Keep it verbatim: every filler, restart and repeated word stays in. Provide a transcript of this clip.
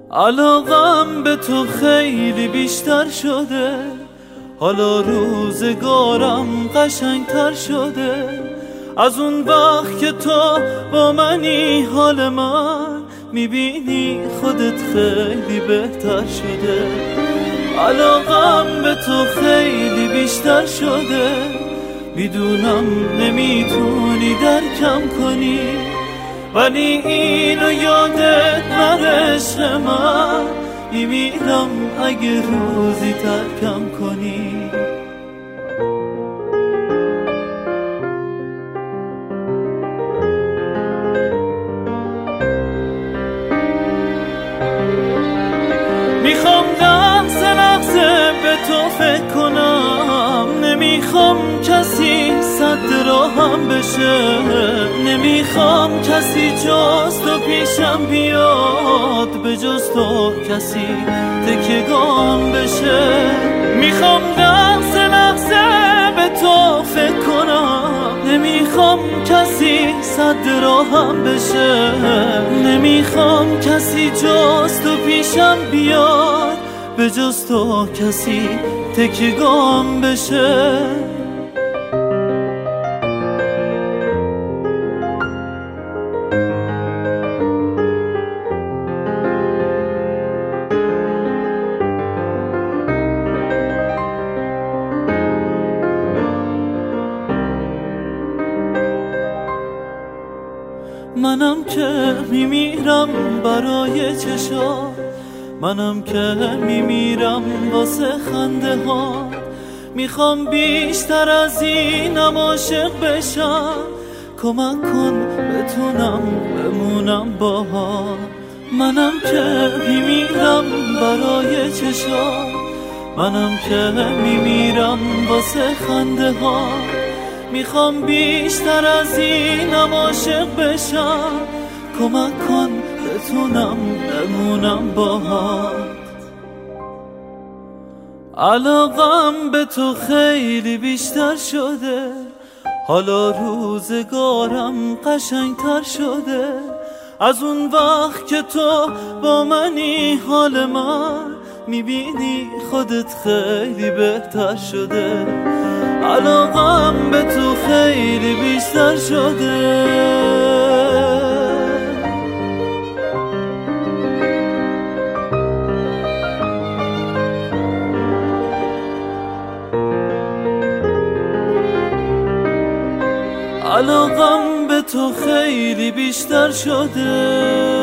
علاقم به تو خیلی بیشتر شده، حالا روزگارم قشنگتر شده. از اون وقت که تو با منی حال من میبینی خودت خیلی بهتر شده. علاقم به تو خیلی بیشتر شده، میدونم نمیتونی درکم کنی، ولی اینو یادت نره عشق من، میمیرم اگه روزی ترکم کنی. میخوام لحظه لحظه به تو فکر کنم، نمیخوام کسی صد راهم بشه، نمیخوام کسی جز تو پیشم بیاد، به جز تو کسی تکیه‌گام بشه. میخوام لحظه لحظه به تو فکر کنم، نمیخوام کسی صد راهم بشه، نمیخوام کسی جز تو پیشم بیاد، به جز تو کسی تکیه‌گام بشه. منم که میمیرم برای چشات، منم که میمیرم واسه خنده ها. میخوام بیشتر از اینم عاشق بشم، کمک کن بتونم بمونم باهات. منم که میمیرم برای چشات، منم که میمیرم واسه خنده ها. میخوام بیشتر از اینم عاشق بشم، کمک کن بتونم بمونم باهات. علاقم به تو خیلی بیشتر شده، حالا روزگارم قشنگتر شده. از اون وقت که تو با منی حال من میبینی خودت خیلی بهتر شده. علاقم به تو خیلی بیشتر شده. علاقم به تو خیلی بیشتر شده.